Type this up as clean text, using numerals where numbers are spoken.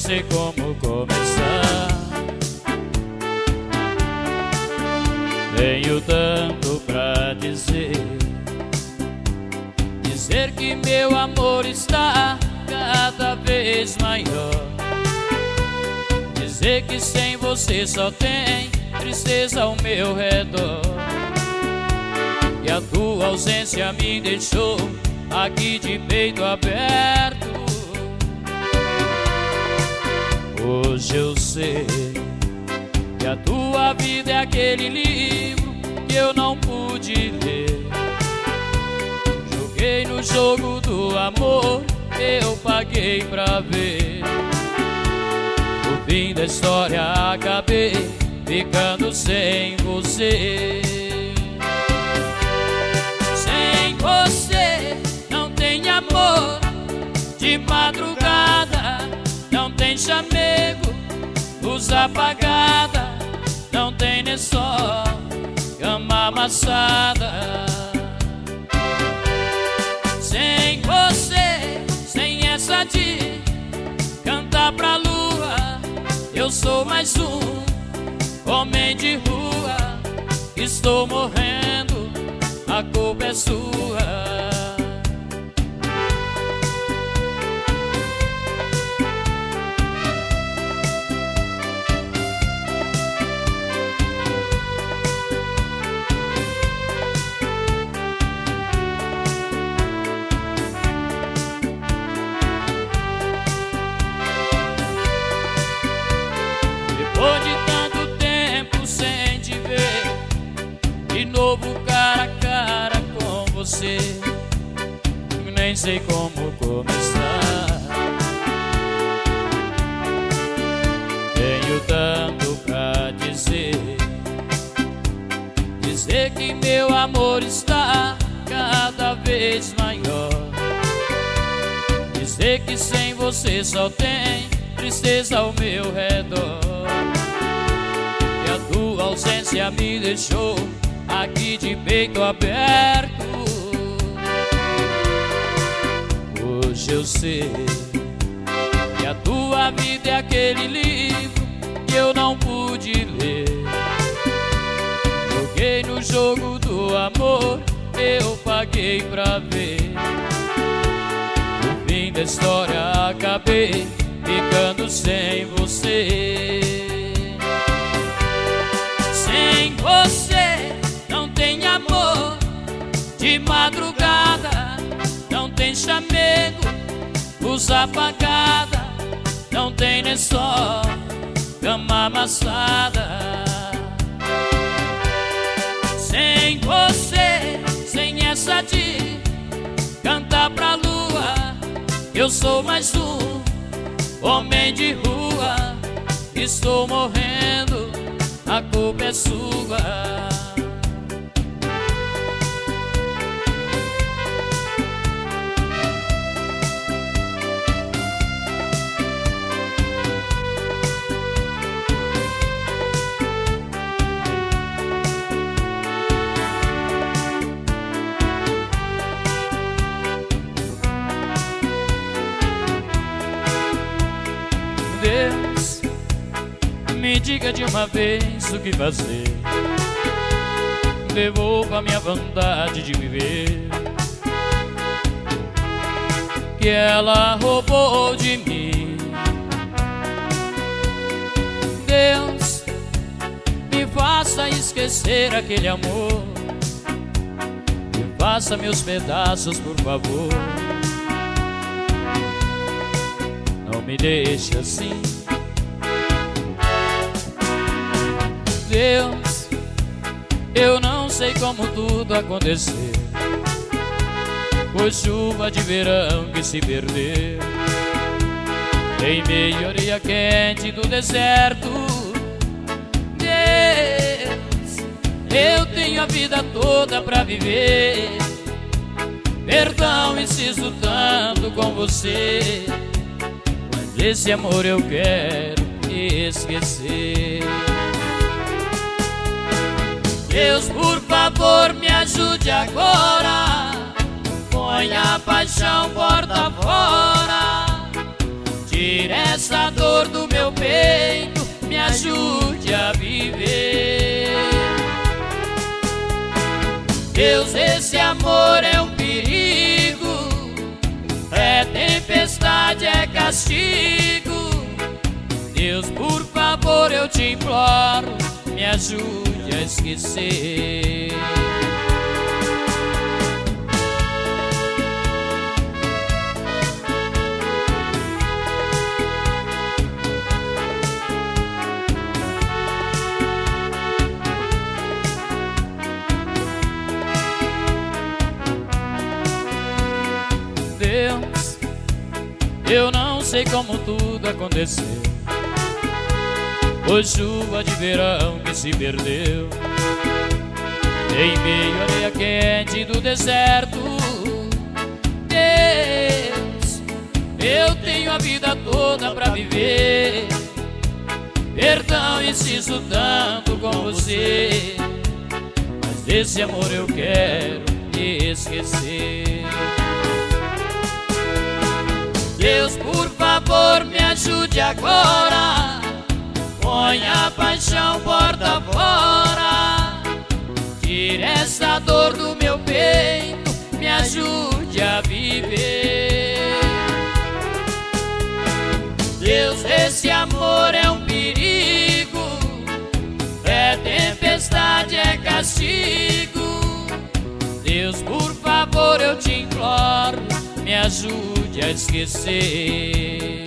sei como começar. Tenho tanto pra dizer, dizer que meu amor está cada vez maior, dizer que sem você só tem tristeza ao meu redor, e a tua ausência me deixou aqui de peito aberto. Hoje eu sei que a tua vida é aquele livro que eu não pude ler. Joguei no jogo do amor, eu paguei pra ver. No fim da história acabei ficando sem você. Sem você não tem amor, de madrugada não tem chamego, luz apagada, não tem nem sol, cama amassada. Sem você, sem essa de cantar pra lua, eu sou mais um homem de rua. Estou morrendo, a culpa é sua. Depois de tanto tempo sem te ver, de novo cara a cara com você, nem sei como começar. Tenho tanto pra dizer, dizer que meu amor está cada vez maior, dizer que sem você só tem tristeza ao meu redor, e a tua ausência me deixou aqui de peito aberto. Hoje eu sei que a tua vida é aquele livro que eu não pude ler. Joguei no jogo do amor, eu paguei pra ver. No fim da história acabei ficando sem você. Sem você não tem amor, de madrugada não tem chamego, luz apagada, não tem nem sol, cama amassada. Sem você, sem essa de cantar pra lua, eu sou mais um homem de rua. Estou morrendo, a culpa é sua. Deus, me diga de uma vez o que fazer, devolva a minha vontade de viver, que ela roubou de mim. Deus, me faça esquecer aquele amor, me faça meus pedaços, por favor. Não me deixe assim. Deus, eu não sei como tudo aconteceu, foi chuva de verão que se perdeu em meio à areia quente do deserto. Deus, eu tenho a vida toda pra viver, perdão, insisto tanto com você, mas esse amor eu quero esquecer. Deus, por favor, me ajude agora, ponha a paixão porta fora, tire essa dor do meu peito, me ajude a viver. Deus, esse amor é um perigo, é tempestade, é castigo. Deus, por favor, eu te imploro, me ajude a esquecer. Deus, eu não sei como tudo aconteceu. Foi chuva de verão que se perdeu em meio à areia quente do deserto. Deus, eu tenho a vida toda pra viver. Perdão, insisto tanto com você, mas desse amor eu quero me esquecer. Deus, por favor, me ajude agora. Põe a paixão porta fora. Tire essa dor do meu peito, me ajude a viver. Deus, esse amor é um perigo, é tempestade, é castigo. Deus, por favor, eu te imploro, me ajude a esquecer.